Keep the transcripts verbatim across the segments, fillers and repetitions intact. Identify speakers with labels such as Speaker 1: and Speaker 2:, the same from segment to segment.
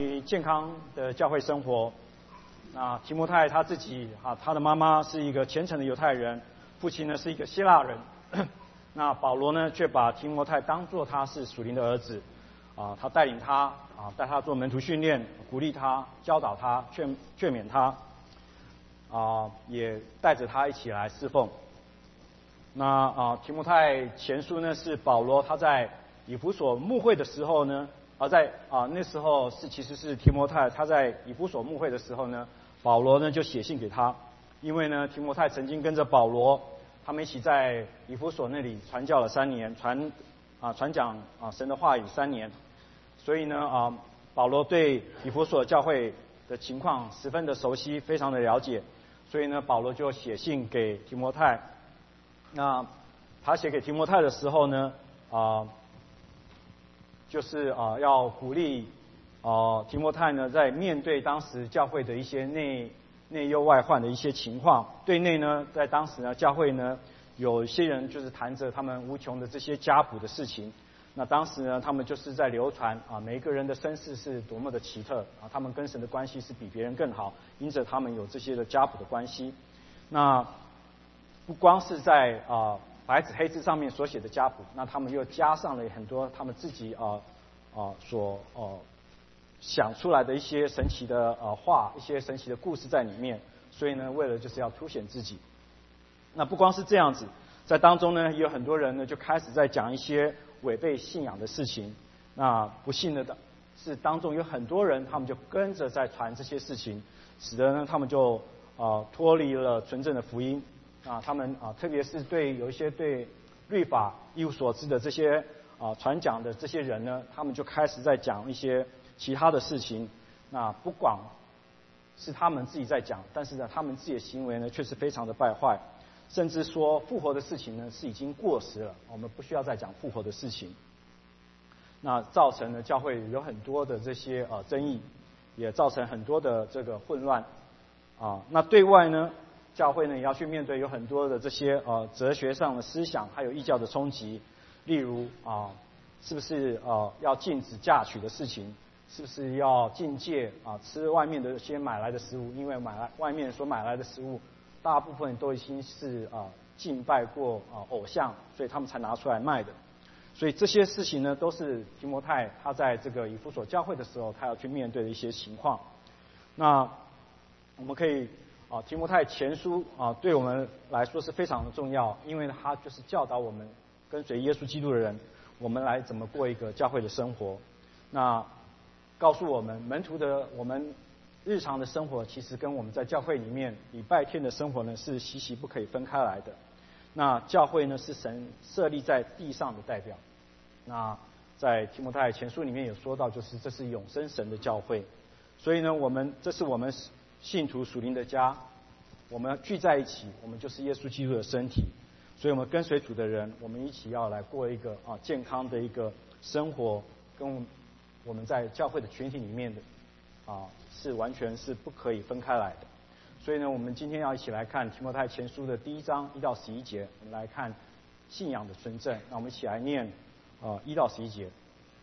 Speaker 1: 健康的教会生活。那提摩太他自己啊，他的妈妈是一个虔诚的犹太人，父亲呢是一个希腊人。那保罗呢，却把提摩太当作他是属灵的儿子，啊，他带领他啊，带他做门徒训练，鼓励他，教导他，劝劝勉他，啊，也带着他一起来侍奉。那啊，提摩太前书呢，是保罗他在以弗所牧会的时候呢，而在啊那时候是其实是提摩太他在以弗所牧会的时候呢，保罗呢就写信给他，因为呢提摩太曾经跟着保罗，他们一起在以弗所那里传教了三年，传啊传讲啊神的话语三年，所以呢啊保罗对以弗所教会的情况十分的熟悉，非常的了解，所以呢保罗就写信给提摩太。那他写给提摩太的时候呢，啊，就是啊要鼓励啊提摩太呢，在面对当时教会的一些内内忧外患的一些情况。对内呢，在当时呢，教会呢有一些人就是谈着他们无穷的这些家谱的事情。那当时呢，他们就是在流传啊，每一个人的身世是多么的奇特啊，他们跟神的关系是比别人更好，因着他们有这些的家谱的关系。那不光是在啊白纸黑字上面所写的家谱，那他们又加上了很多他们自己啊啊所哦、啊、想出来的一些神奇的呃话，一些神奇的故事在里面。所以呢，为了就是要凸显自己。那不光是这样子，在当中呢，也有很多人呢就开始在讲一些违背信仰的事情。那不幸的是，当中有很多人，他们就跟着在传这些事情，使得呢他们就啊脱离了纯正的福音。啊，他们啊，特别是对有一些对律法一无所知的这些啊传讲的这些人呢，他们就开始在讲一些其他的事情。那不管是他们自己在讲，但是呢，他们自己的行为呢，却是非常的败坏，甚至说复活的事情呢是已经过时了，我们不需要再讲复活的事情。那造成了教会有很多的这些呃争议，也造成很多的这个混乱啊。那对外呢？教会呢也要去面对有很多的这些呃哲学上的思想，还有异教的冲击，例如啊，是不是呃要禁止嫁娶的事情，是不是要禁戒啊吃外面的一些买来的食物，因为买来外面所买来的食物，大部分都已经是啊敬拜过啊偶像，所以他们才拿出来卖的。所以这些事情呢，都是提摩太他在这个以弗所教会的时候，他要去面对的一些情况。那我们可以。啊，提摩太前书啊，对我们来说是非常的重要，因为他就是教导我们跟随耶稣基督的人，我们来怎么过一个教会的生活。那告诉我们门徒的我们日常的生活，其实跟我们在教会里面礼拜天的生活呢是息息不可以分开来的。那教会呢是神设立在地上的代表。那在提摩太前书里面有说到，就是这是永生神的教会。所以呢，我们这是我们信徒属灵的家，我们聚在一起，我们就是耶稣基督的身体。所以我们跟随主的人，我们一起要来过一个啊健康的一个生活，跟我们在教会的群体里面的啊是完全是不可以分开来的。所以呢，我们今天要一起来看提摩太前书的第一章一到十一节，我们来看信仰的纯正。那我们一起来念啊一到十一节。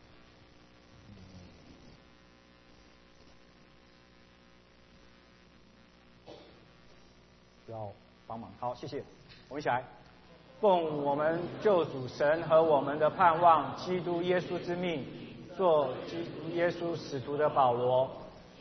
Speaker 1: 要帮忙，好，谢谢。我们一起来，奉我们救主神和我们的盼望基督耶稣之命，做基督耶稣使徒的保罗，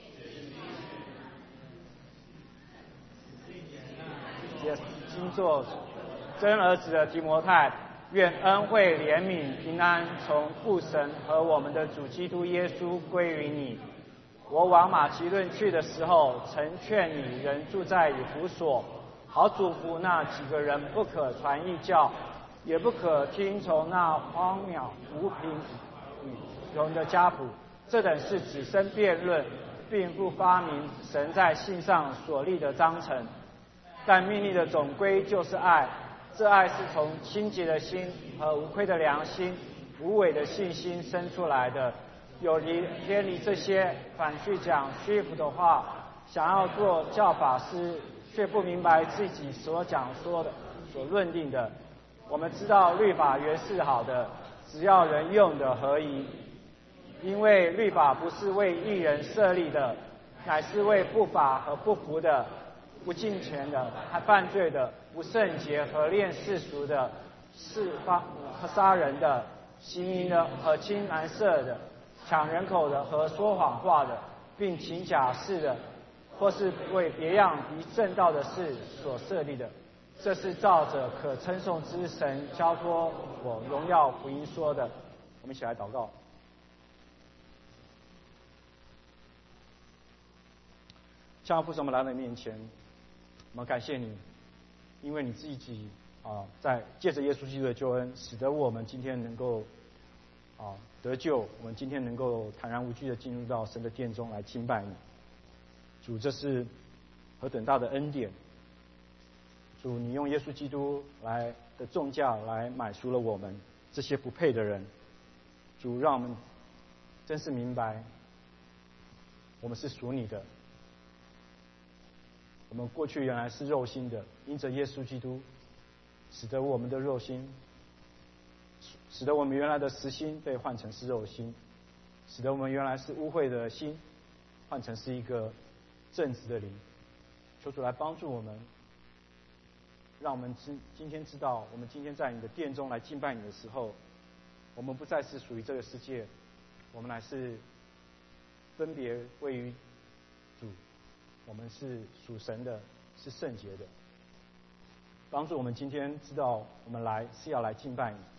Speaker 1: 也今做真儿子的提摩太，愿恩惠、怜悯、平安从父神和我们的主基督耶稣归于你。我往马其顿去的时候，曾劝你人住在以弗所，好嘱咐那几个人不可传异教，也不可听从那荒谬无凭与容的家谱。这等是只生辩论，并不发明神在信上所立的章程。但命令的总归就是爱，这爱是从清洁的心和无亏的良心、无伪的信心生出来的。有离偏离这些，反去讲虚浮的话，想要做教法师，却不明白自己所讲说的、所论定的。我们知道律法原是好的，只要人用的合宜。 因为律法不是为义人设立的，乃是为不法和不服的、不敬虔的、还犯罪的、不圣洁和恋世俗的、是发和杀人的、行淫的和亲男色的、抢人口的和说谎话的，并行假事的，或是为别样敌正道的事所设立的。这是照着可称颂之神交托我荣耀福音说的。我们一起来祷告。亲爱的父神，我们来到你面前，我们感谢你，因为你自己啊，在借着耶稣基督的救恩，使得我们今天能够啊得救，我们今天能够坦然无惧的进入到神的殿中来敬拜你。主，这是何等大的恩典！主，你用耶稣基督来的重价来买赎了我们这些不配的人。主，让我们真是明白，我们是属你的。我们过去原来是肉心的，因着耶稣基督，使得我们的肉心，使得我们原来的实心被换成是肉心，使得我们原来是污秽的心，换成是一个正直的灵。求主来帮助我们，让我们今今天知道，我们今天在你的殿中来敬拜你的时候，我们不再是属于这个世界，我们乃是分别位于主，我们是属神的，是圣洁的。帮助我们今天知道，我们来是要来敬拜你，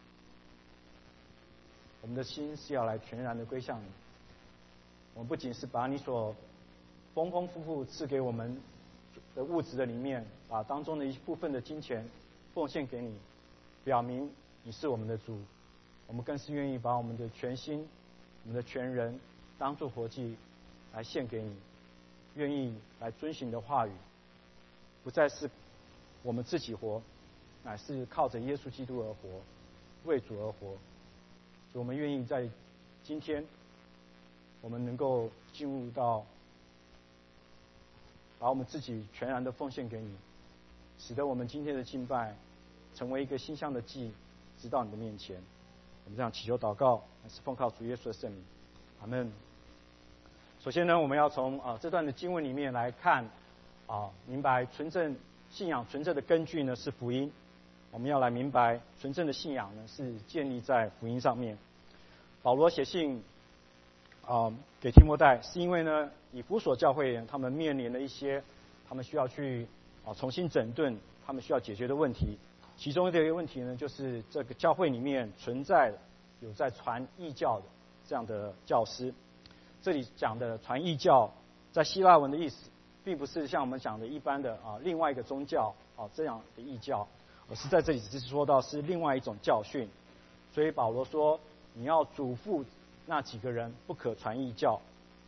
Speaker 1: 我们的心是要来全然的归向你。我们不仅是把你所丰丰富富赐给我们的物质的里面，把当中的一部分的金钱奉献给你，表明你是我们的主。我们更是愿意把我们的全心、我们的全人当作活祭来献给你，愿意来遵循你的话语，不再是我们自己活，乃是靠着耶稣基督而活，为主而活。所以我们愿意在今天，我们能够进入到把我们自己全然的奉献给你，使得我们今天的敬拜成为一个馨香的祭，直到你的面前。我们这样祈求祷告，是奉靠主耶稣的圣名，阿们。首先呢，我们要从啊、呃、这段的经文里面来看啊、呃，明白纯正信仰纯正的根据呢是福音。我们要来明白纯正的信仰呢是建立在福音上面。保罗写信啊、呃、给提摩太，是因为呢以弗所教会他们面临了一些他们需要去啊、呃、重新整顿他们需要解决的问题。其中的一个问题呢，就是这个教会里面存在有在传异教的这样的教师。这里讲的传异教，在希腊文的意思，并不是像我们讲的一般的啊另外一个宗教啊这样的异教，而是在这里只是说到是另外一种教训。所以保罗说，你要嘱咐那几个人，不可传异教，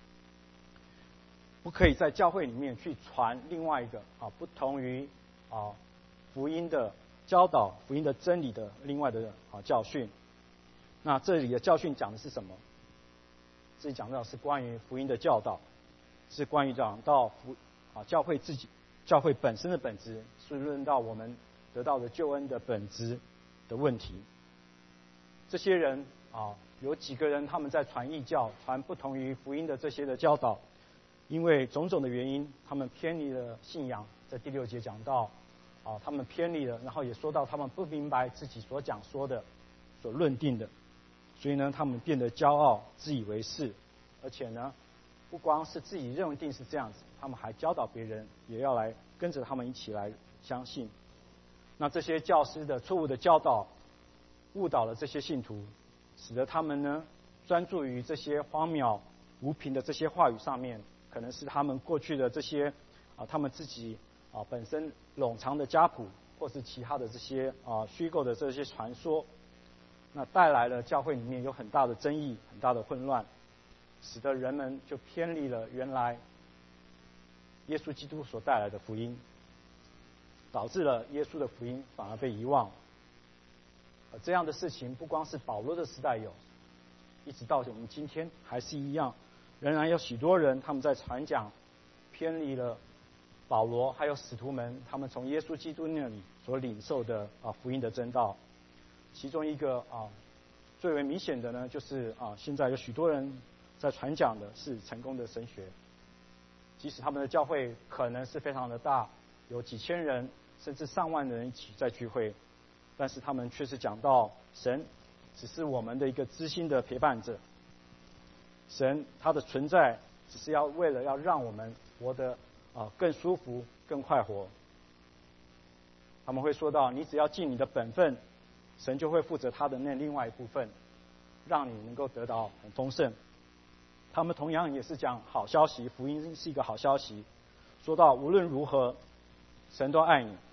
Speaker 1: 不可以在教会里面去传另外一个啊不同于啊福音的教导、福音的真理的另外的啊教训。那这里的教训讲的是什么？这里讲到是关于福音的教导，是关于讲到福啊教会自己、教会本身的本质，是论到我们得到的救恩的本质的问题。这些人啊，有几个人他们在传异教、传不同于福音的这些的教导，因为种种的原因，他们偏离了信仰。在第六节讲到啊，他们偏离了，然后也说到他们不明白自己所讲说的、所论定的，所以呢，他们变得骄傲、自以为是，而且呢，不光是自己认定是这样子，他们还教导别人，也要来跟着他们一起来相信。那这些教师的错误的教导，误导了这些信徒，使得他们呢专注于这些荒谬无凭的这些话语上面，可能是他们过去的这些啊，他们自己啊本身冗长的家谱，或是其他的这些啊虚构的这些传说，那带来了教会里面有很大的争议、很大的混乱，使得人们就偏离了原来耶稣基督所带来的福音，导致了耶稣的福音反而被遗忘。而这样的事情不光是保罗的时代有，一直到我们今天还是一样，仍然有许多人他们在传讲偏离了保罗还有使徒们他们从耶稣基督那里所领受的啊福音的真道。其中一个啊最为明显的呢，就是啊，现在有许多人在传讲的是成功的神学，即使他们的教会可能是非常的大，有几千人甚至上万的人一起在聚会，但是他们却是讲到神只是我们的一个知心的陪伴者，神他的存在只是要为了要让我们活得啊更舒服、更快活。他们会说到，你只要尽你的本分，神就会负责他的那另外一部分，让你能够得到很丰盛。他们同样也是讲好消息，福音是一个好消息，说到无论如何，神都爱你，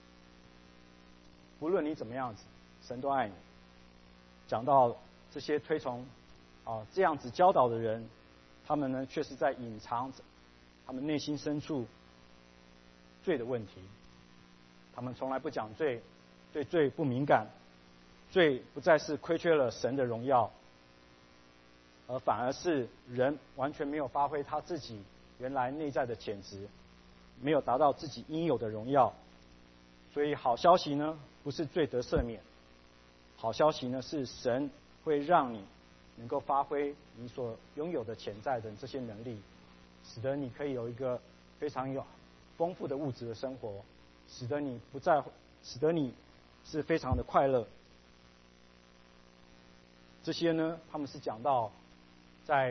Speaker 1: 无论你怎么样子，神都爱你。讲到这些推崇啊这样子教导的人，他们呢却是在隐藏着他们内心深处罪的问题。他们从来不讲罪，对罪不敏感，罪不再是亏缺了神的荣耀，而反而是人完全没有发挥他自己原来内在的潜质，没有达到自己应有的荣耀。所以好消息呢，不是罪得赦免，好消息呢是神会让你能够发挥你所拥有的潜在的这些能力，使得你可以有一个非常有丰富的物质的生活，使得你不再，使得你是非常的快乐。这些呢，他们是讲到在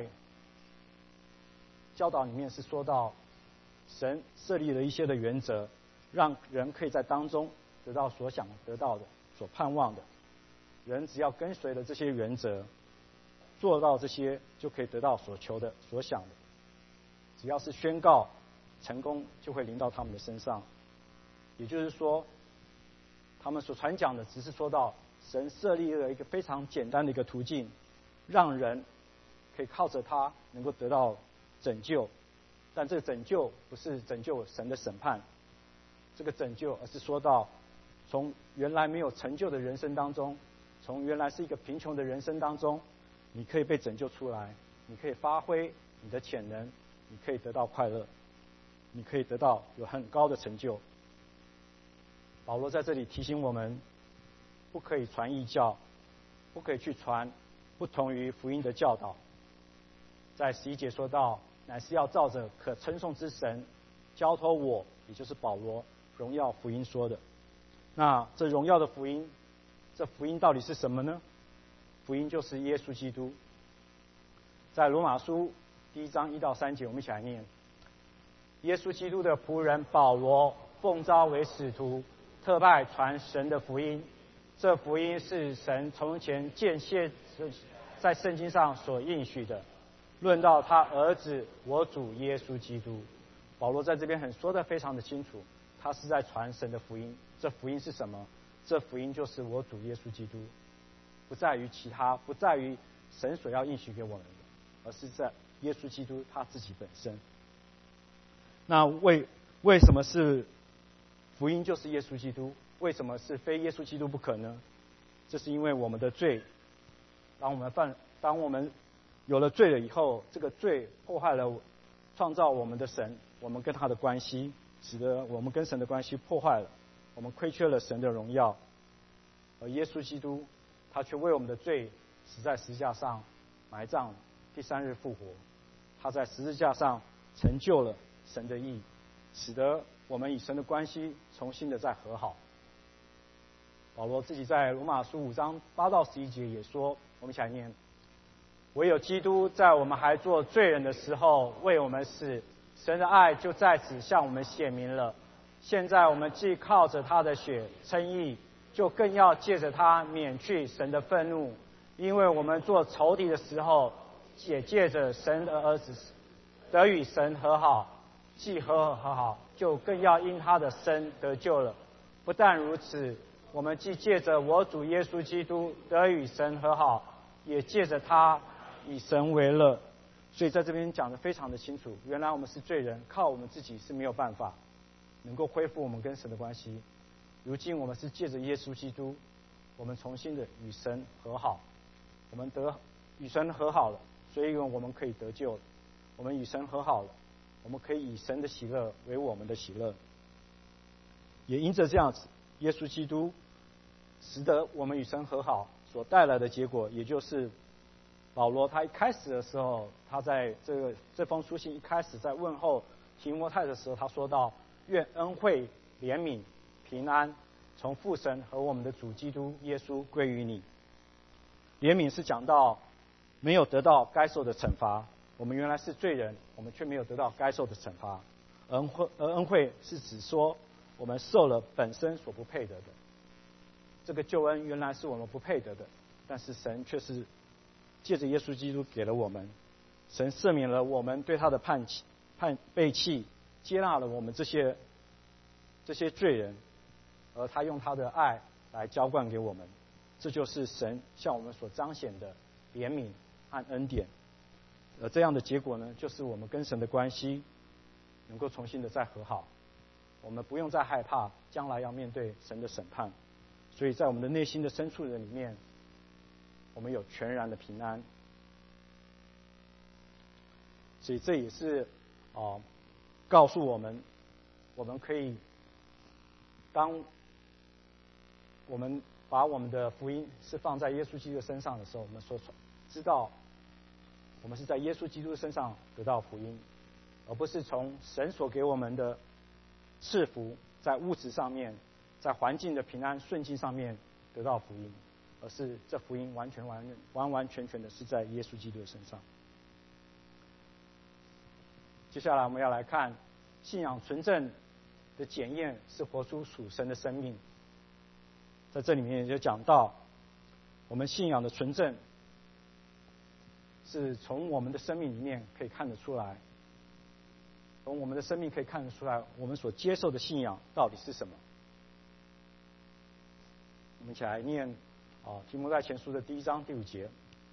Speaker 1: 教导里面是说到神设立了一些的原则，让人可以在当中得到所想得到的、所盼望的。人只要跟随了这些原则，做到这些，就可以得到所求的、所想的。只要是宣告，成功就会临到他们的身上。也就是说，他们所传讲的只是说到神设立了一个非常简单的一个途径，让人可以靠着它能够得到拯救。但这个拯救不是拯救神的审判，这个拯救而是说到从原来没有成就的人生当中，从原来是一个贫穷的人生当中，你可以被拯救出来，你可以发挥你的潜能，你可以得到快乐，你可以得到有很高的成就。保罗在这里提醒我们，不可以传异教，不可以去传不同于福音的教导。在十一节说到，乃是要照着可称颂之神交托我，也就是保罗荣耀福音说的。那这荣耀的福音，这福音到底是什么呢？福音就是耶稣基督。在罗马书第一章一到三节，我们一起来念：耶稣基督的仆人保罗，奉召为使徒，特派传神的福音。这福音是神从前间歇在圣经上所应许的，论到他儿子我主耶稣基督。保罗在这边很说得非常的清楚，他是在传神的福音。这福音是什么？这福音就是我主耶稣基督，不在于其他，不在于神所要应许给我们的，而是在耶稣基督他自己本身。那为为什么是福音就是耶稣基督？为什么是非耶稣基督不可呢？这是因为我们的罪，当我们犯，当我们有了罪了以后，这个罪破坏了创造我们的神，我们跟他的关系，使得我们跟神的关系破坏了，我们亏缺了神的荣耀。而耶稣基督，他却为我们的罪死在十字架上，埋葬，第三日复活。他在十字架上成就了神的义，使得我们与神的关系重新的再和好。保罗自己在罗马书五章八到十一节也说，我们一起来念：唯有基督在我们还做罪人的时候为我们死，神的爱就在此向我们显明了。现在我们既靠着他的血称义，就更要借着他免去神的愤怒，因为我们做仇敌的时候，也借着神的儿子得与神和好，既和和好，就更要因他的生得救了。不但如此，我们既借着我主耶稣基督得与神和好，也借着他以神为乐。所以在这边讲得非常的清楚，原来我们是罪人，靠我们自己是没有办法能够恢复我们跟神的关系。如今我们是借着耶稣基督，我们重新的与神和好，我们得与神和好了，所以我们可以得救了。我们与神和好了，我们可以以神的喜乐为我们的喜乐。也因着这样子，耶稣基督使得我们与神和好， 所带来的结果，也就是保罗他一开始的时候，他在这个这封书信一开始在问候提摩太的时候，他说到：愿恩惠、怜悯、平安从父神和我们的主基督耶稣归于你。怜悯是讲到没有得到该受的惩罚，我们原来是罪人，我们却没有得到该受的惩罚。恩惠而恩惠是指说我们受了本身所不配得的，这个救恩原来是我们不配得的，但是神却是借着耶稣基督给了我们，神赦免了我们对他的叛弃、叛背弃，接纳了我们这些这些罪人，而他用他的爱来浇灌给我们，这就是神向我们所彰显的怜悯和恩典。而这样的结果呢，就是我们跟神的关系能够重新的再和好，我们不用再害怕将来要面对神的审判，所以在我们的内心的深处的里面，我们有全然的平安。所以这也是啊、呃，告诉我们，我们可以当我们把我们的福音是放在耶稣基督身上的时候，我们所知道我们是在耶稣基督身上得到福音，而不是从神所给我们的赐福，在物质上面，在环境的平安顺境上面得到福音，而是这福音完全完完完全全的是在耶稣基督的身上。接下来我们要来看信仰纯正的检验是活出属神的生命。在这里面也就讲到，我们信仰的纯正是从我们的生命里面可以看得出来，从我们的生命可以看得出来，我们所接受的信仰到底是什么。我们一起来念啊，提摩太前书的第一章第五节。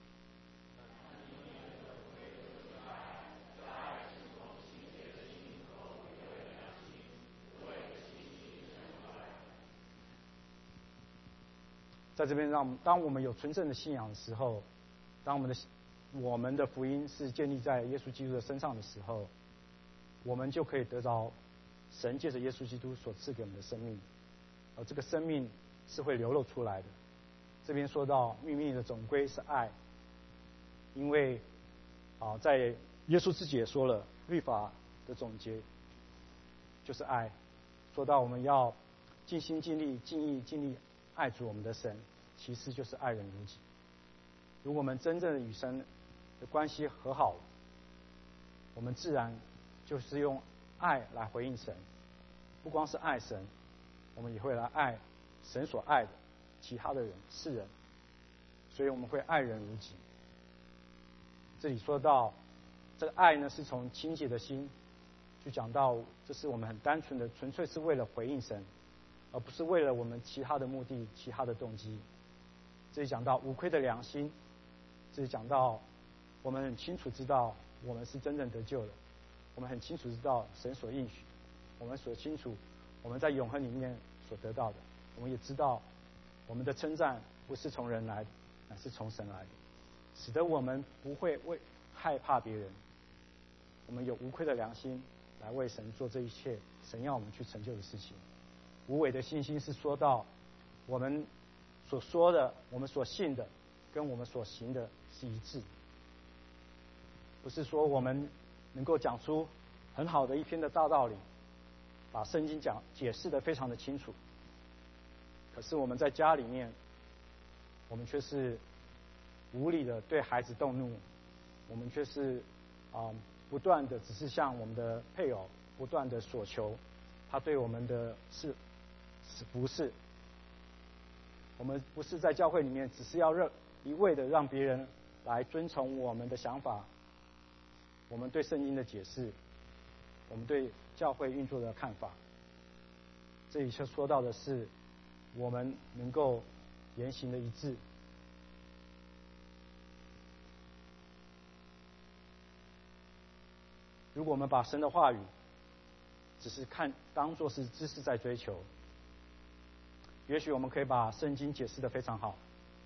Speaker 1: 在这边让我们，当我们有纯正的信仰的时候，当我们的我们的福音是建立在耶稣基督的身上的时候，我们就可以得着神借着耶稣基督所赐给我们的生命，而这个生命是会流露出来的。这边说到秘密的总归是爱，因为啊，在耶稣自己也说了，律法的总结就是爱。说到我们要尽心尽力、尽意尽力爱主我们的神，其实就是爱人如己。如果我们真正的与神的关系和好了，我们自然就是用爱来回应神，不光是爱神，我们也会来爱神所爱的其他的人、世人，所以我们会爱人如己。这里说到这个爱呢，是从清洁的心，就讲到这是我们很单纯的，纯粹是为了回应神，而不是为了我们其他的目的、其他的动机。这里讲到无愧的良心，这里讲到我们很清楚知道我们是真正得救了，我们很清楚知道神所应许，我们所清楚我们在永恒里面所得到的，我们也知道我们的称赞不是从人来的，乃是从神来的，使得我们不会为害怕别人，我们有无愧的良心来为神做这一切神要我们去成就的事情。无伪的信心是说到我们所说的、我们所信的跟我们所行的是一致，不是说我们能够讲出很好的一篇的大道理，把圣经讲解释得非常的清楚，可是我们在家里面，我们却是无理的对孩子动怒，我们却是啊、呃、不断的只是向我们的配偶不断的索求他对我们的是服侍。我们不是在教会里面只是要让一味的让别人来遵从我们的想法，我们对圣经的解释，我们对教会运作的看法。这里就说到的是我们能够言行的一致。如果我们把神的话语只是看当作是知识在追求，也许我们可以把圣经解释得非常好，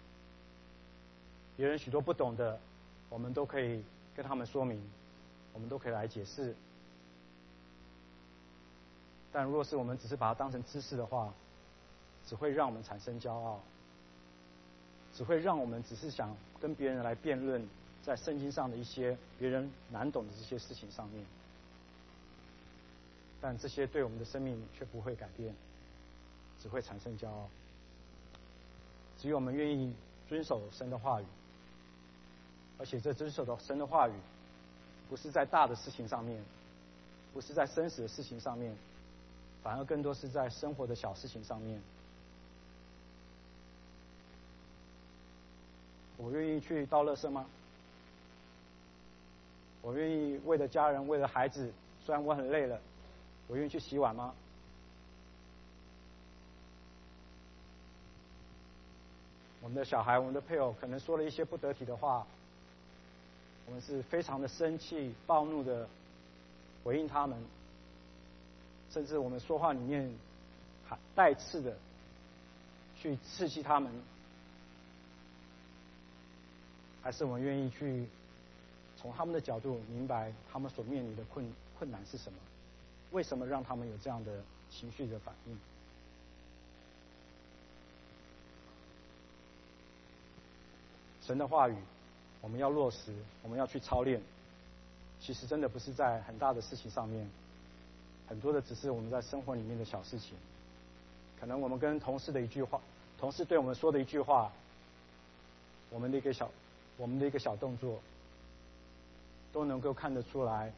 Speaker 1: 别人许多不懂的，我们都可以跟他们说明，我们都可以来解释。但若是我们只是把它当成知识的话，只会让我们产生骄傲， 只会让我们只是想跟别人来辩论在圣经上的一些别人难懂的这些事情上面，但这些对我们的生命却不会改变，只会产生骄傲。只有我们愿意遵守神的话语，而且这遵守的神的话语不是在大的事情上面，不是在生死的事情上面，反而更多是在生活的小事情上面。我愿意去倒垃圾吗？我愿意为了家人，为了孩子，虽然我很累了，我愿意去洗碗吗？我们的小孩，我们的配偶可能说了一些不得体的话，我们是非常的生气、暴怒的回应他们，甚至我们说话里面还带刺的去刺激他们，还是我们愿意去从他们的角度明白他们所面临的困困难是什么？为什么让他们有这样的情绪的反应？神的话语，我们要落实，我们要去操练。其实真的不是在很大的事情上面，很多的只是我们在生活里面的小事情。可能我们跟同事的一句话，同事对我们说的一句话，我们的一个小，我们的一个小动作，都能够看得出来，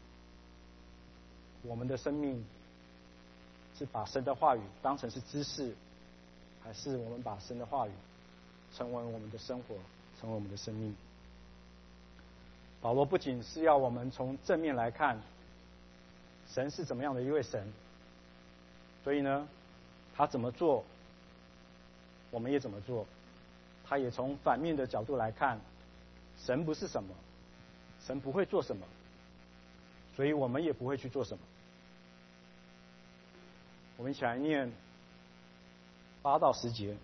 Speaker 1: 我们的生命是把神的话语当成是知识，还是我们把神的话语成为我们的生活，成为我们的生命。保罗不仅是要我们从正面来看神是怎么样的一位神，所以呢，他怎么做，我们也怎么做。他也从反面的角度来看，神不是什么，神不会做什么，所以我们也不会去做什么。我们一起来念八到十节。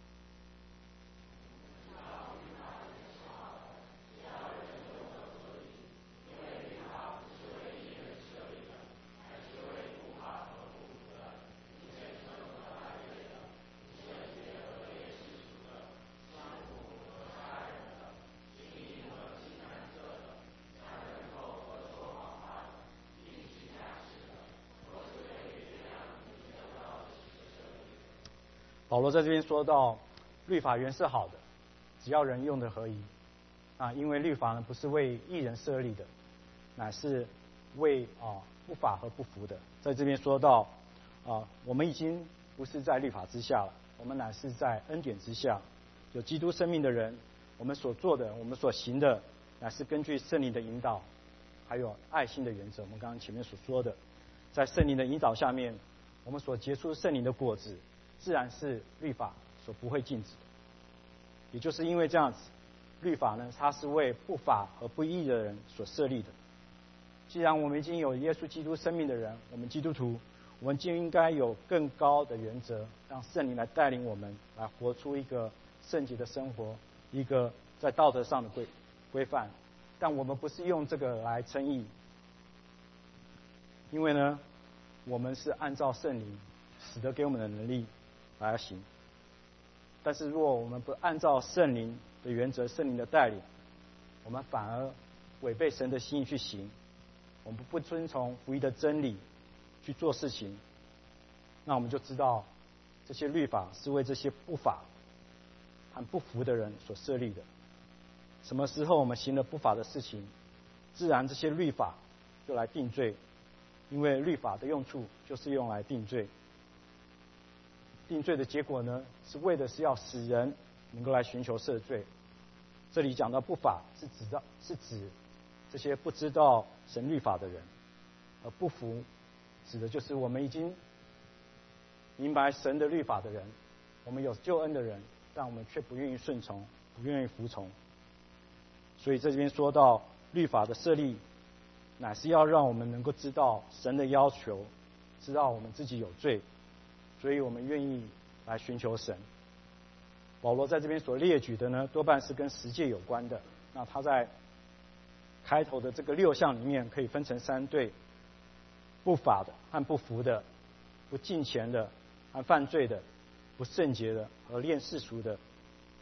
Speaker 1: 保罗在这边说到，律法原是好的，只要人用的合宜啊，因为律法呢不是为义人设立的，乃是为啊不法和不服的。在这边说到啊，我们已经不是在律法之下了，我们乃是在恩典之下。有基督生命的人，我们所做的，我们所行的，乃是根据圣灵的引导，还有爱心的原则。我们刚刚前面所说的，在圣灵的引导下面，我们所结出圣灵的果子，自然是律法所不会禁止的。也就是因为这样子，律法呢，它是为不法和不义的人所设立的。既然我们已经有耶稣基督生命的人，我们基督徒，我们就应该有更高的原则，让圣灵来带领我们，来活出一个圣洁的生活，一个在道德上的规规范。但我们不是用这个来称义，因为呢，我们是按照圣灵使得给我们的能力来行。但是如果我们不按照圣灵的原则、圣灵的带领，我们反而违背神的心意去行，我们不遵从福音的真理去做事情，那我们就知道这些律法是为这些不法和不服的人所设立的。什么时候我们行了不法的事情，自然这些律法就来定罪，因为律法的用处就是用来定罪。定罪的结果呢，是为的是要使人能够来寻求赦罪。这里讲到不法，是指到是指这些不知道神律法的人，而不服指的就是我们已经明白神的律法的人，我们有救恩的人，但我们却不愿意顺从，不愿意服从。所以这边说到律法的设立，乃是要让我们能够知道神的要求，知道我们自己有罪，所以我们愿意来寻求神。保罗在这边所列举的呢，多半是跟十诫有关的。那他在开头的这个六项里面，可以分成三对：不法的和不服的，不敬虔的和犯罪的，不圣洁的和恋世俗的。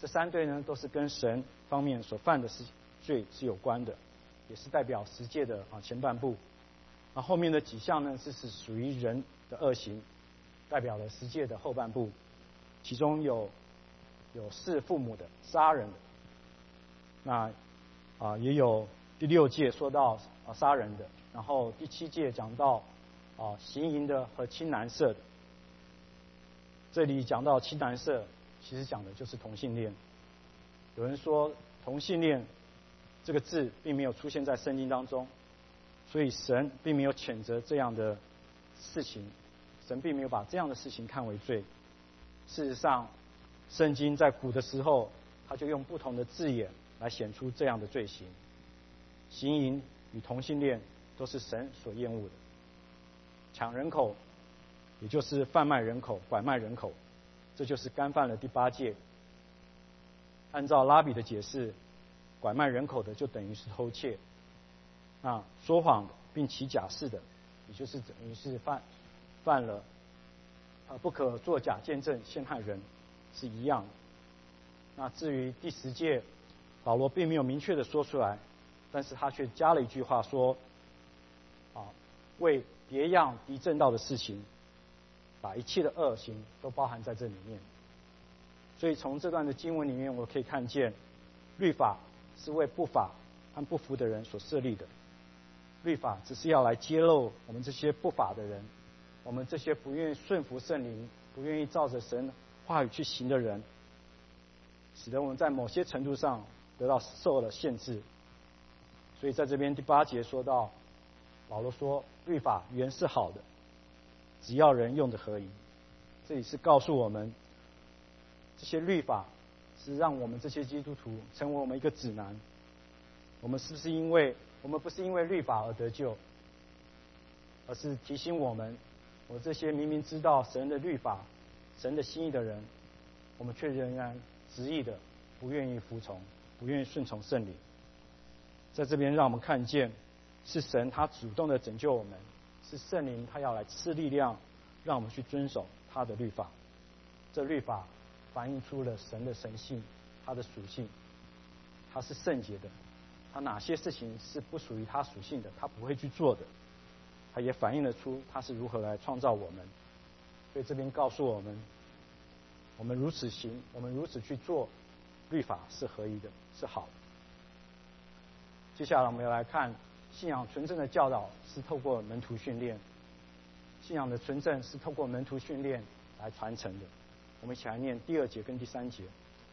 Speaker 1: 这三对呢都是跟神方面所犯的事罪是有关的，也是代表十诫的啊前半部。那后面的几项呢，这是属于人的恶行，代表了十诫的后半部，其中有有弑父母的、杀人的，那啊也有第六诫说到啊杀人的，然后第七诫讲到啊行淫的和亲男色的。这里讲到亲男色，其实讲的就是同性恋。有人说同性恋这个字并没有出现在圣经当中，所以神并没有谴责这样的事情，神并没有把这样的事情看为罪。事实上，圣经在古的时候，他就用不同的字眼来显出这样的罪行。行淫与同性恋都是神所厌恶的。抢人口，也就是贩卖人口、拐卖人口，这就是干犯了第八诫。按照拉比的解释，拐卖人口的就等于是偷窃。那说谎的并起假誓的，也就是等于是犯犯了啊不可作假见证陷害人，是一样的。那至于第十诫，保罗并没有明确的说出来，但是他却加了一句话说：啊，为别样敌正道的事情，把一切的恶行都包含在这里面。所以从这段的经文里面，我可以看见，律法是为不法和不服的人所设立的。律法只是要来揭露我们这些不法的人，我们这些不愿意顺服圣灵、不愿意照着神话语去行的人，使得我们在某些程度上得到受了限制。所以在这边第八节说到，保罗说律法原是好的，只要人用的合宜。这里是告诉我们，这些律法是让我们这些基督徒成为我们一个指南。我们是不是因为我们不是因为律法而得救，而是提醒我们，我这些明明知道神的律法、神的心意的人，我们却仍然执意的不愿意服从，不愿意顺从圣灵。在这边让我们看见，是神他主动的拯救我们，是圣灵他要来赐力量，让我们去遵守他的律法。这律法反映出了神的神性，他的属性，他是圣洁的，他哪些事情是不属于他属性的，他不会去做的。他也反映了出他是如何来创造我们。所以这边告诉我们，我们如此行，我们如此去做，律法是合宜的，是好的。接下来我们要来看信仰纯正的教导是透过门徒训练，信仰的纯正是透过门徒训练来传承的。我们一起来念第二节跟第三节。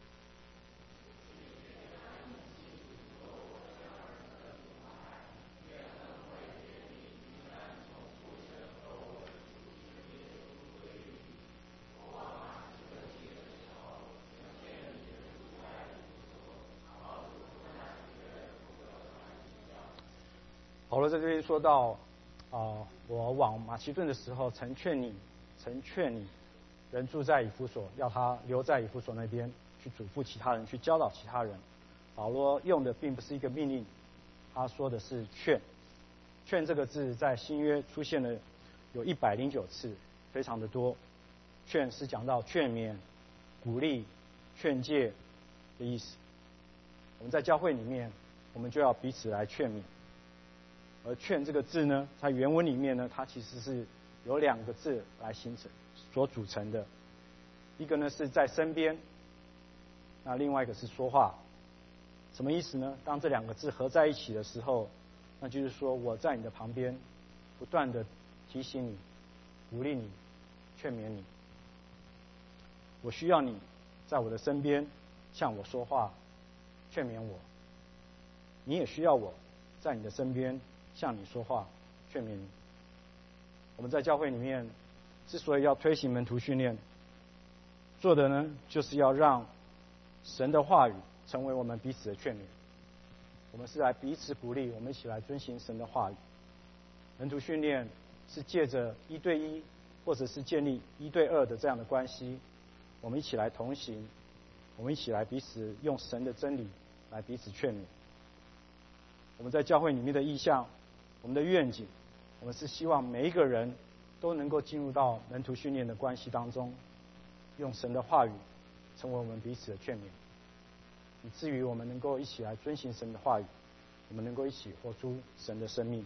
Speaker 1: 保罗在这边说到，啊、呃，我往马其顿的时候，曾劝你，曾劝你，人住在以弗所，要他留在以弗所那边，去嘱咐其他人，去教导其他人。保罗用的并不是一个命令，他说的是劝。劝这个字在新约出现了有一百零九次，非常的多。劝是讲到劝勉、鼓励、劝诫的意思。我们在教会里面，我们就要彼此来劝勉。而劝这个字呢，在原文里面呢，它其实是由两个字来形成所组成的，一个呢是在身边，那另外一个是说话。什么意思呢？当这两个字合在一起的时候，那就是说我在你的旁边，不断的提醒你、鼓励你、劝勉你。我需要你在我的身边向我说话，劝勉我。你也需要我在你的身边向你说话，劝勉你。我们在教会里面之所以要推行门徒训练，做的呢，就是要让神的话语成为我们彼此的劝勉。我们是来彼此鼓励，我们一起来遵行神的话语。门徒训练是借着一对一，或者是建立一对二的这样的关系，我们一起来同行，我们一起来彼此用神的真理来彼此劝勉。我们在教会里面的意向，我们的愿景，我们是希望每一个人都能够进入到门徒训练的关系当中，用神的话语成为我们彼此的劝勉。 以至于我们能够一起来遵行神的话语，我们能够一起活出神的生命。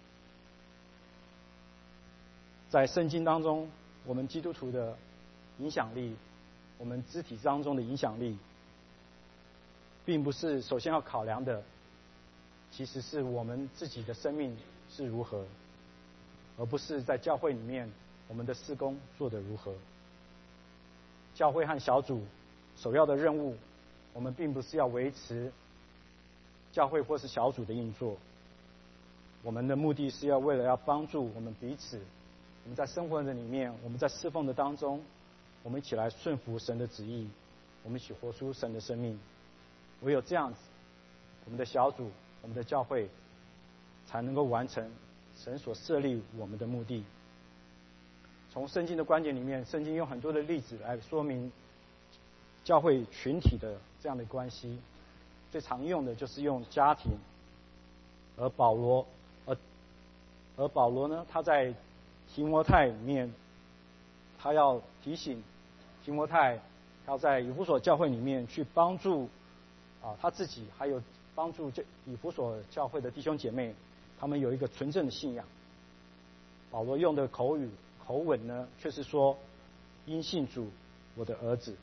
Speaker 1: 在圣经当中，我们基督徒的影响力，我们肢体当中的影响力，并不是首先要考量的，其实是我们自己的生命是如何，而不是在教会里面我们的事工做得如何。教会和小组首要的任务，我们并不是要维持教会或是小组的运作，我们的目的是要为了要帮助我们彼此，我们在生活的里面，我们在侍奉的当中，我们一起来顺服神的旨意，我们一起活出神的生命。唯有这样子，我们的小组，我们的教会才能够完成神所设立我们的目的。从圣经的观点里面，圣经用很多的例子来说明教会群体的这样的关系。最常用的就是用家庭，而保罗，而而保罗呢，他在提摩太里面，他要提醒提摩太要在以弗所教会里面去帮助啊他自己，还有帮助这以弗所教会的弟兄姐妹，他们有一个纯正的信仰。保罗用的口语口吻呢，却是说：“因信主，我的儿子；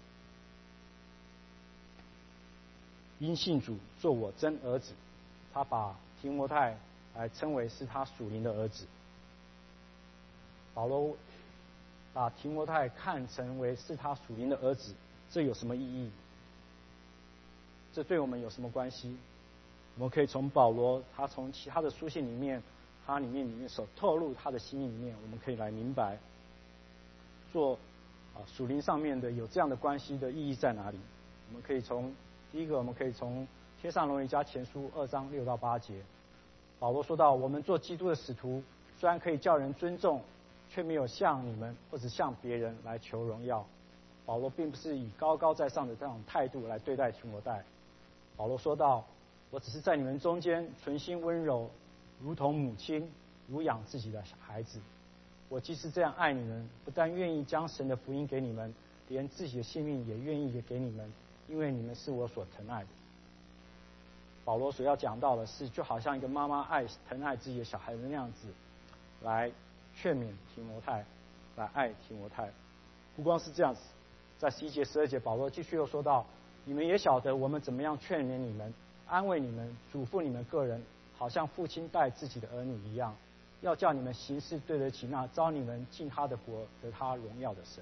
Speaker 1: 因信主，做我真儿子。”他把提摩太来称为是他属灵的儿子。保罗把提摩太看成为是他属灵的儿子，这有什么意义？这对我们有什么关系？我们可以从保罗他从其他的书信里面，他里面里面所透露他的心意里面，我们可以来明白，做啊属灵上面的有这样的关系的意义在哪里？我们可以从第一个，我们可以从帖撒罗尼迦前书二章六到八节，保罗说到：我们做基督的使徒，虽然可以叫人尊重，却没有向你们或者向别人来求荣耀。保罗并不是以高高在上的这种态度来对待提摩太。保罗说道：我只是在你们中间存心温柔，如同母亲乳养自己的孩子。我即使这样爱你们，不但愿意将神的福音给你们，连自己的性命也愿意也给你们，因为你们是我所疼爱的。保罗所要讲到的是，就好像一个妈妈爱疼爱自己的小孩的那样子，来劝勉提摩太，来爱提摩太。不光是这样子，在十一节、十二节，保罗继续又说到：你们也晓得我们怎么样劝勉你们、安慰你们、嘱咐你们个人，好像父亲待自己的儿女一样，要叫你们行事对得起那召你们进他的国、得他荣耀的神。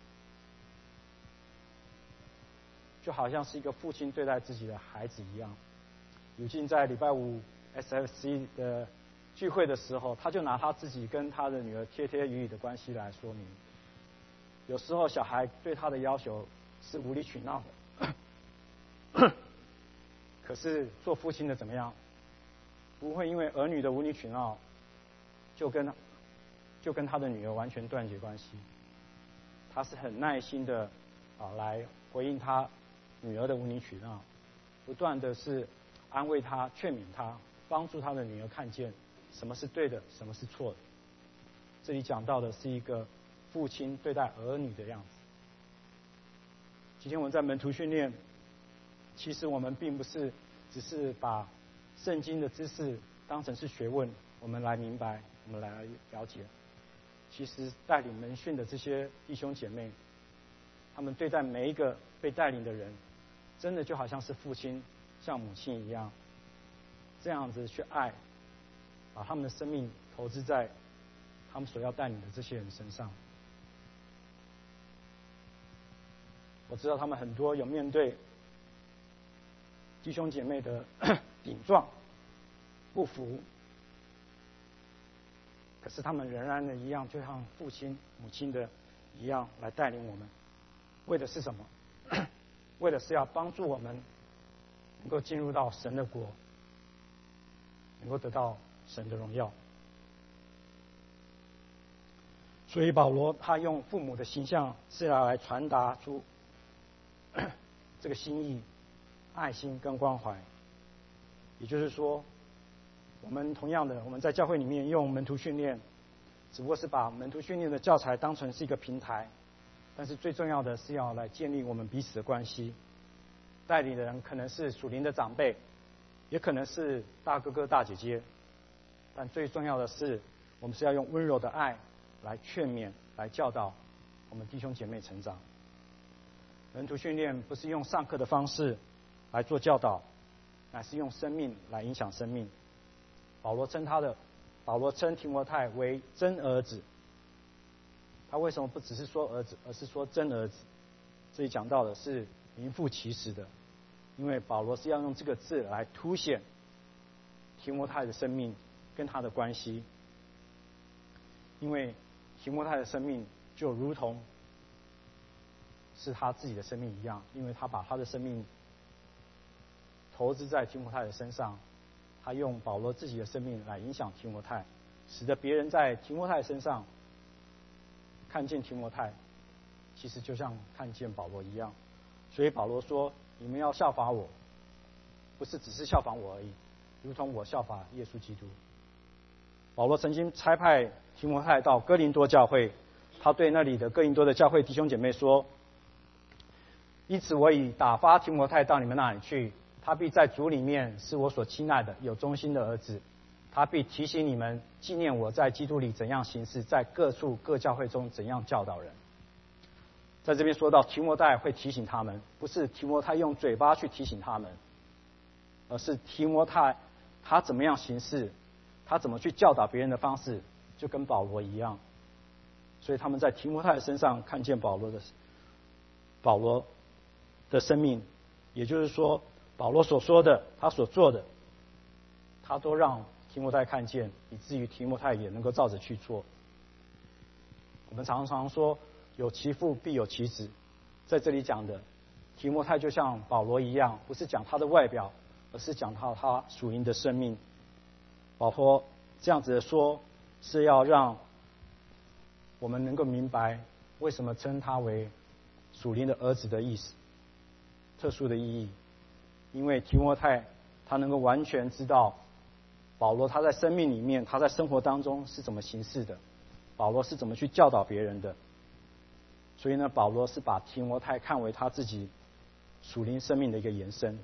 Speaker 1: 就好像是一个父亲对待自己的孩子一样。有近在礼拜五 S F C 的聚会的时候，他就拿他自己跟他的女儿贴贴语语的关系来说明。有时候小孩对他的要求是无理取闹的，可是做父亲的怎么样？不会因为儿女的无理取闹，就跟就跟他的女儿完全断绝关系。他是很耐心的啊来回应他女儿的无理取闹，不断的是安慰他、劝勉他，帮助他的女儿看见什么是对的，什么是错的。这里讲到的是一个父亲对待儿女的样子。今天我们在门徒训练，其实我们并不是只是把圣经的知识当成是学问，我们来明白，我们来了解。其实带领门训的这些弟兄姐妹，他们对待每一个被带领的人，真的就好像是父亲像母亲一样，这样子去爱，把他们的生命投资在他们所要带领的这些人身上。我知道他们很多有面对弟兄姐妹的顶撞、不服，可是他们仍然的一样，就像父亲、母亲的一样来带领我们，为的是什么？为的是要帮助我们能够进入到神的国，能够得到神的荣耀。所以保罗他用父母的形象是要来传达出这个心意、爱心跟关怀。也就是说，我们同样的，我们在教会里面用门徒训练，只不过是把门徒训练的教材当成是一个平台，但是最重要的是要来建立我们彼此的关系。 带领的人可能是属灵的长辈，也可能是大哥哥大姐姐，但最重要的是，我们是要用温柔的爱来劝勉、来教导我们弟兄姐妹成长。门徒训练不是用上课的方式来做教导，乃是用生命来影响生命。保罗称他的保罗称提摩太为真儿子。他为什么不只是说儿子，而是说真儿子？这里讲到的是名副其实的，因为保罗是要用这个字来凸显提摩太的生命跟他的关系。因为提摩太的生命就如同是他自己的生命一样，因为他把他的生命投资在提摩太的身上，他用保罗自己的生命来影响提摩太，使得别人在提摩太身上看见提摩太，其实就像看见保罗一样。所以保罗说，你们要效法我，不是只是效仿我而已，如同我效法耶稣基督。保罗曾经差派提摩太到哥林多教会，他对那里的哥林多的教会弟兄姐妹说，因此我已打发提摩太到你们那里去，他必在主里面是我所亲爱的有忠心的儿子，他必提醒你们纪念我在基督里怎样行事，在各处各教会中怎样教导人。在这边说到提摩太会提醒他们，不是提摩太用嘴巴去提醒他们，而是提摩太他怎么样行事，他怎么去教导别人的方式，就跟保罗一样。所以他们在提摩太身上看见保罗的保罗的生命，也就是说保罗所说的，他所做的，他都让提摩太看见，以至于提摩太也能够照着去做。我们常常说有其父必有其子，在这里讲的提摩太就像保罗一样，不是讲他的外表，而是讲到他属灵的生命。保罗这样子的说，是要让我们能够明白为什么称他为属灵的儿子的意思，特殊的意义。因为提摩太他能够完全知道保罗他在生命里面，他在生活当中是怎么行事的，保罗是怎么去教导别人的。所以呢，保罗是把提摩太看为他自己属灵生命的一个延伸。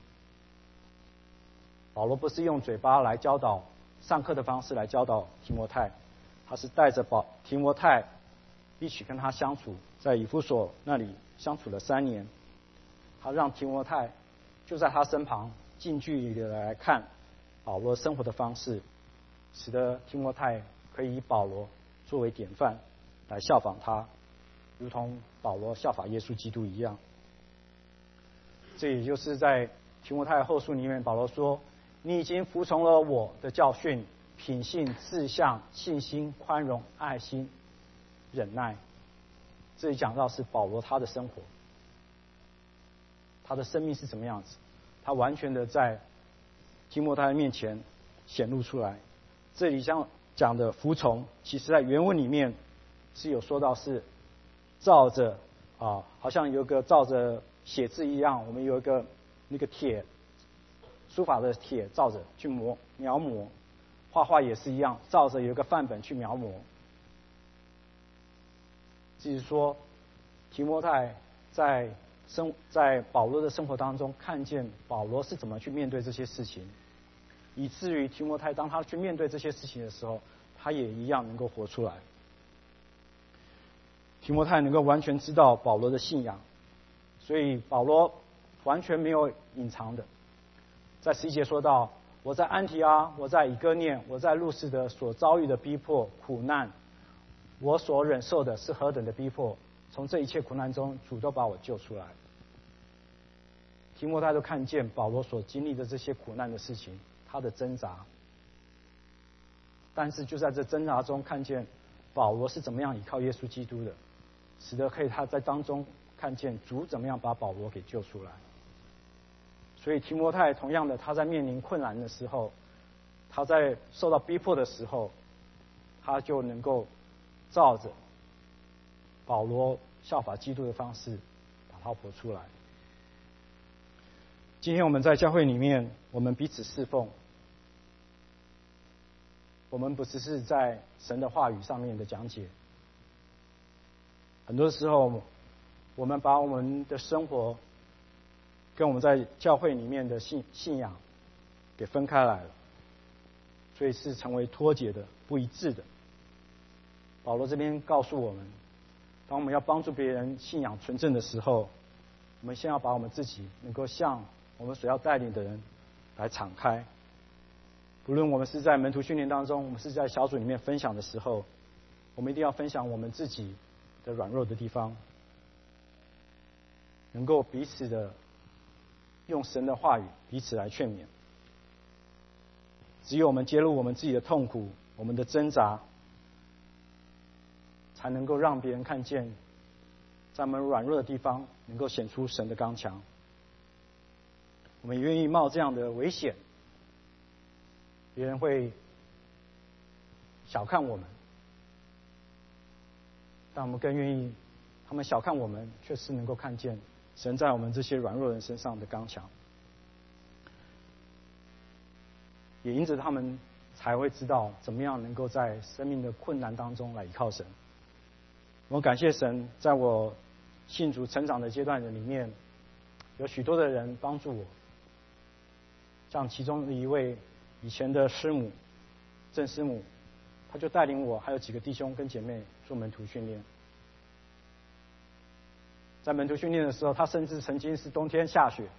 Speaker 1: 保罗不是用嘴巴来教导、上课的方式来教导提摩太，他是带着保提摩太一起跟他相处，在以弗所那里相处了三年。他让提摩太就在他身旁近距离的来看保罗生活的方式，使得提摩太可以以保罗作为典范来效仿他，如同保罗效法耶稣基督一样。这也就是在提摩太后书里面，保罗说，你已经服从了我的教训，品性、志向、信心、宽容、爱心、忍耐。这里讲到是保罗他的生活，他的生命是什么样子，他完全的在提摩太面前显露出来。这里像讲的服从，其实在原文里面是有说到是照着啊，好像有个照着写字一样，我们有一个那个铁书法的铁照着去磨描摹，画画也是一样，照着有一个范本去描摹。就是说，提摩太在生在保罗的生活当中，看见保罗是怎么去面对这些事情，以至于提摩太当他去面对这些事情的时候，他也一样能够活出来。提摩太能够完全知道保罗的信仰，所以保罗完全没有隐藏的。在十一节说到，我在安提阿，我在以哥念，我在路斯德所遭遇的逼迫苦难，我所忍受的是何等的逼迫，从这一切苦难中，主都把我救出来。提摩太都看见保罗所经历的这些苦难的事情，他的挣扎，但是就在这挣扎中，看见保罗是怎么样依靠耶稣基督的，使得可以他在当中看见主怎么样把保罗给救出来。所以提摩太同样的，他在面临困难的时候，他在受到逼迫的时候，他就能够照着保罗效法基督的方式把它活出来。今天我们在教会里面，我们彼此侍奉，我们不只是在神的话语上面的讲解，很多时候我们把我们的生活跟我们在教会里面的信信仰给分开来了，所以是成为脱节的、不一致的。保罗这边告诉我们，当我们要帮助别人信仰纯正的时候，我们先要把我们自己能够向我们所要带领的人来敞开。不论我们是在门徒训练当中，我们是在小组里面分享的时候，我们一定要分享我们自己的软弱的地方，能够彼此的用神的话语彼此来劝勉。只有我们揭露我们自己的痛苦、我们的挣扎，才能够让别人看见，在我们软弱的地方能够显出神的刚强。我们愿意冒这样的危险，别人会小看我们，但我们更愿意，他们小看我们，却是能够看见神在我们这些软弱人身上的刚强。也因此他们才会知道怎么样能够在生命的困难当中来依靠神。我感谢神，在我信主成长的阶段的里面，有许多的人帮助我，像其中的一位以前的师母郑师母，他就带领我还有几个弟兄跟姐妹做门徒训练。在门徒训练的时候，他甚至曾经是冬天下雪，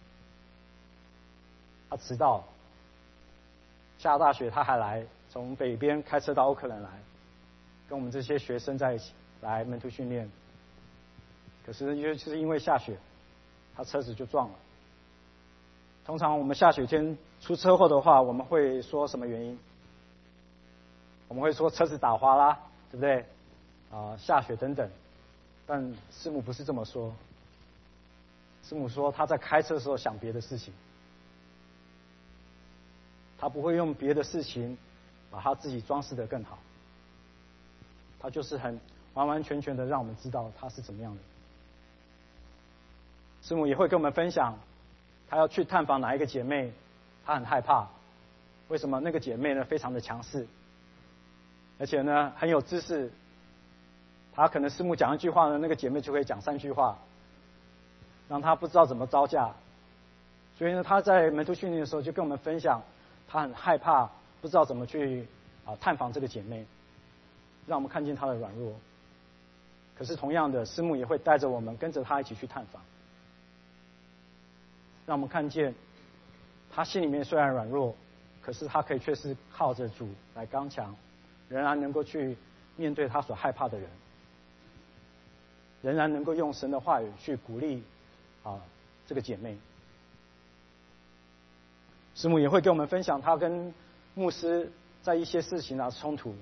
Speaker 1: 他迟到，下大雪他还来，从北边开车到欧克兰来，跟我们这些学生在一起来门徒训练。可是因为就是因为下雪，他车子就撞了。通常我们下雪天出车祸的话，我们会说什么原因？我们会说车子打滑啦，对不对？啊、呃，下雪等等。但师母不是这么说，师母说他在开车的时候想别的事情，他不会用别的事情把他自己装饰得更好，他就是很完完全全的让我们知道他是怎么样的。师母也会跟我们分享，他要去探访哪一个姐妹，他很害怕，为什么？那个姐妹呢非常的强势，而且呢很有知识，他可能师母讲一句话呢，那个姐妹就可以讲三句话，让他不知道怎么招架。所以呢，他在门徒训练的时候就跟我们分享，他很害怕，不知道怎么去啊探访这个姐妹，让我们看见她的软弱。可是同样的，师母也会带着我们跟着她一起去探访，让我们看见她心里面虽然软弱，可是她可以却是靠着主来刚强，仍然能够去面对她所害怕的人，仍然能够用神的话语去鼓励啊这个姐妹。师母也会跟我们分享她跟牧师在一些事情啊冲突，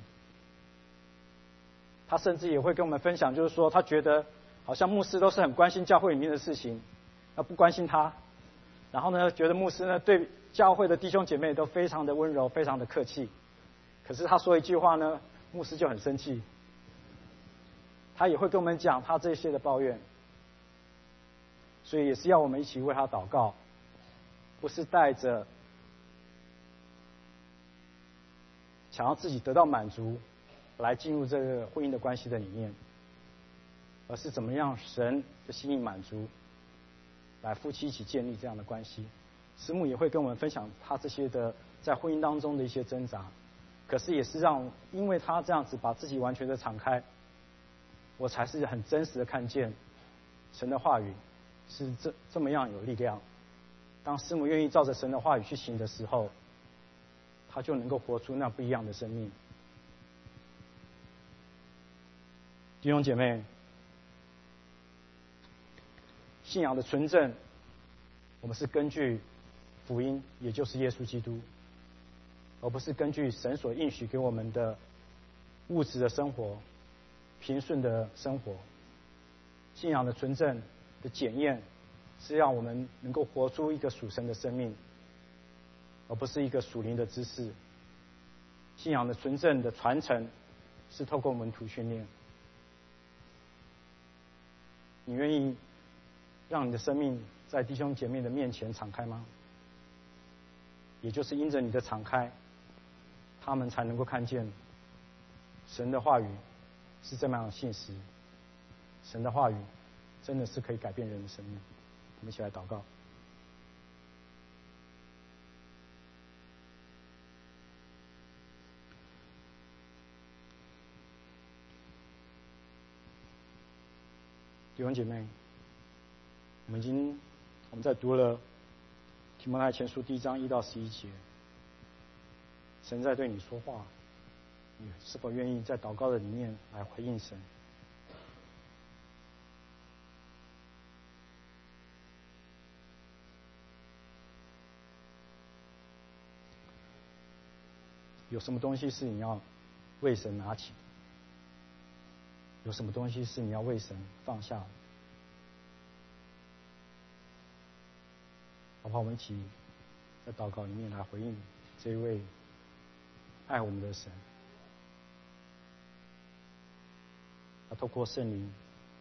Speaker 1: 她甚至也会跟我们分享，就是说她觉得好像牧师都是很关心教会里面的事情，那不关心她。然后呢，觉得牧师呢对教会的弟兄姐妹都非常的温柔，非常的客气。可是他说一句话呢，牧师就很生气。他也会跟我们讲他这些的抱怨，所以也是要我们一起为他祷告，不是带着想要自己得到满足来进入这个婚姻的关系的里面，而是怎么样神的心意满足，来夫妻一起建立这样的关系。师母也会跟我们分享他这些的在婚姻当中的一些挣扎，可是也是让因为他这样子把自己完全的敞开，我才是很真实的看见神的话语是这这么样有力量。当师母愿意照着神的话语去行的时候，他就能够活出那不一样的生命。弟兄姐妹，信仰的纯正，我们是根据福音，也就是耶稣基督，而不是根据神所应许给我们的物质的生活、平顺的生活。信仰的纯正的检验，是让我们能够活出一个属神的生命，而不是一个属灵的知识。信仰的纯正的传承，是透过门徒训练。你愿意让你的生命在弟兄姐妹的面前敞开吗？也就是因着你的敞开，他们才能够看见神的话语是这么样的信实，神的话语真的是可以改变人的生命。我们一起来祷告。 弟兄姐妹，我们已经我们在读了提摩太前书第一章一到十一节，神在对你说话，你是否愿意在祷告的里面来回应神？有什么东西是你要为神拿起？有什么东西是你要为神放下？好不好？我们一起在祷告里面来回应这一位爱我们的神。他透过圣灵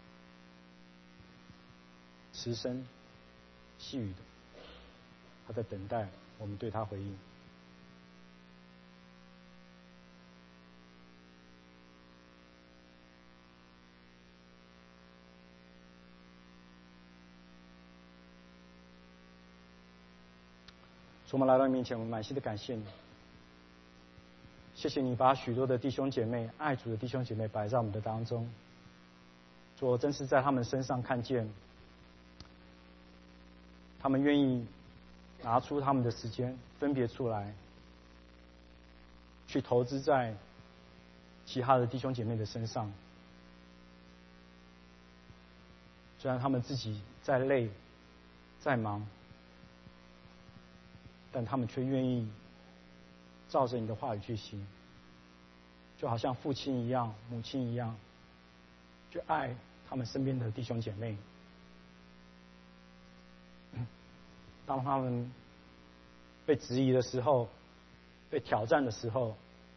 Speaker 1: 慈声细语的，他在等待我们对他回应。主，我们来到你面前，我们满心的感谢你，谢谢你把许多的弟兄姐妹、爱主的弟兄姐妹摆在我们的当中。主，我真是在他们身上看见，他们愿意拿出他们的时间，分别出来，去投资在其他的弟兄姐妹的身上。虽然他们自己再累、再忙，但他们却愿意照着你的话语去行，就好像父亲一样、母亲一样，去爱他们身边的弟兄姐妹。当他们被质疑的时候、被挑战的时候、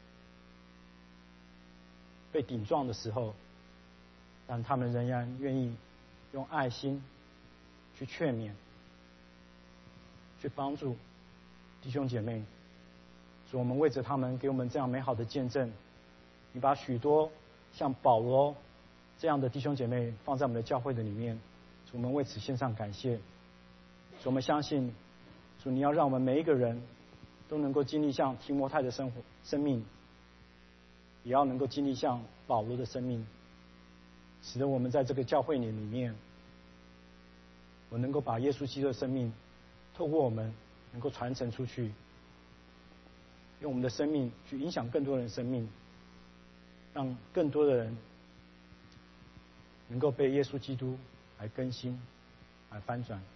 Speaker 1: 被顶撞的时候，但他们仍然愿意用爱心去劝勉、去帮助弟兄姐妹。主，我们为着他们给我们这样美好的见证，你把许多像保罗这样的弟兄姐妹放在我们的教会的里面，主，我们为此献上感谢。主，我们相信，主，你要让我们每一个人都能够经历像提摩太的生活生命，也要能够经历像保罗的生命，使得我们在这个教会里面，我能够把耶稣基督的生命透过我们能够传承出去，用我们的生命去影响更多人的生命，让更多的人能够被耶稣基督来更新、来翻转。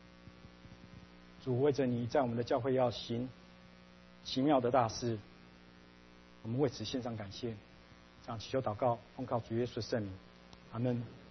Speaker 1: 主，为着你在我们的教会要行奇妙的大事，我们为此献上感谢。这样祈求祷告，奉靠主耶稣的圣名，阿们。